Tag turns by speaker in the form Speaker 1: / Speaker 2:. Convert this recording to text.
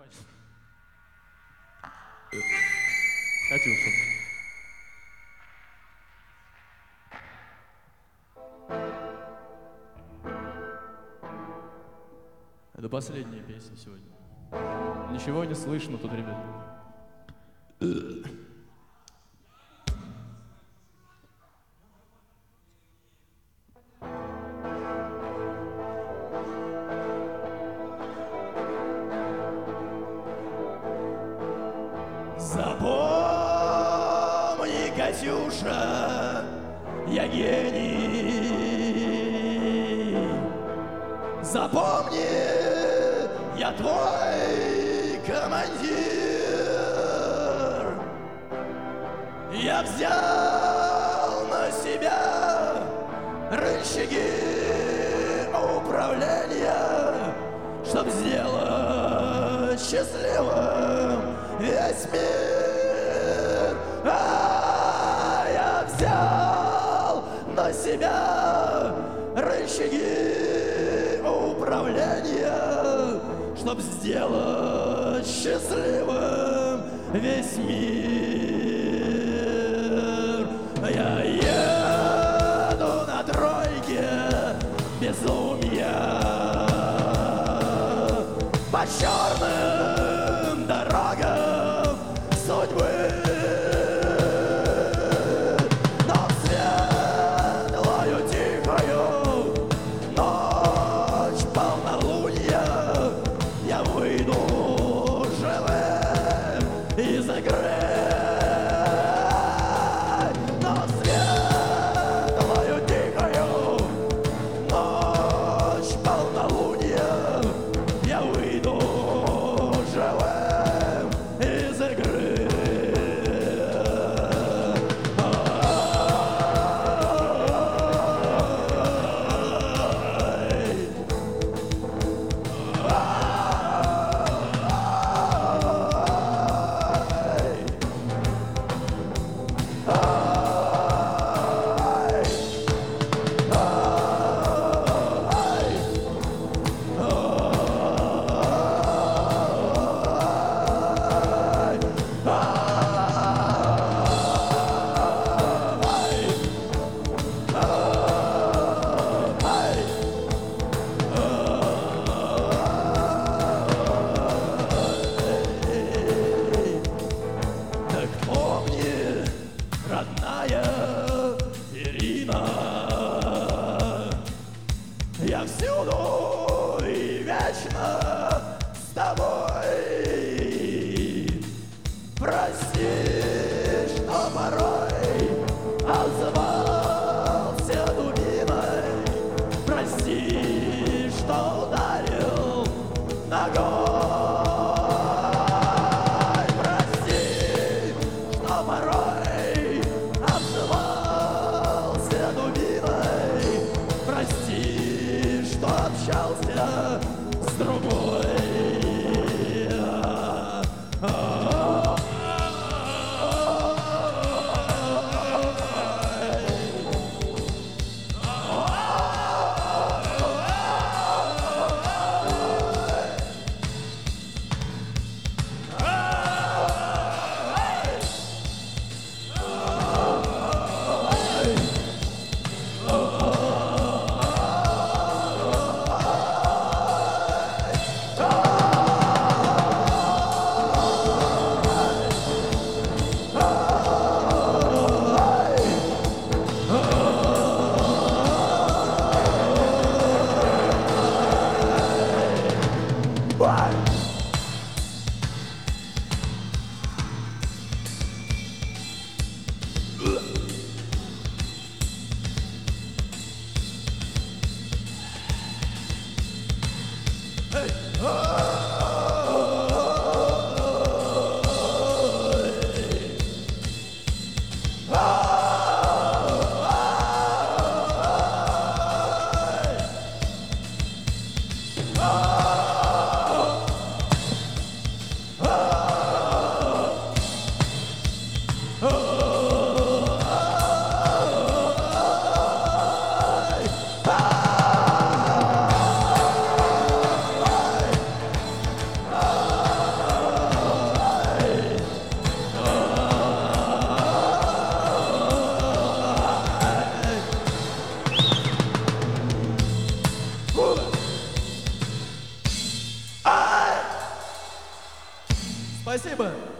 Speaker 1: Катюша. Это последняя песня сегодня. Ничего не слышно тут, ребят.
Speaker 2: Запомни, Катюша, я гений. Запомни, я твой командир. Я взял на себя рычаги управления, чтоб сделать счастливым весь мир. Я взял на себя рычаги управления, чтоб сделать счастливым весь мир. Я еду на тройке безумия по черным дорогам судьбы. Но в светлую тихую ночь полнолуния я выйду живым из игры. Но в светлую тихую ночь полнолуния я выйду живым из игры. Так помни, родная Ирина, я всюду и вечно с тобой. Прости, что порой отзывался дубиной. Прости, что ударил ногой. Прости, что порой обзывался дубиной. Прости, что общался с другой. Спасибо.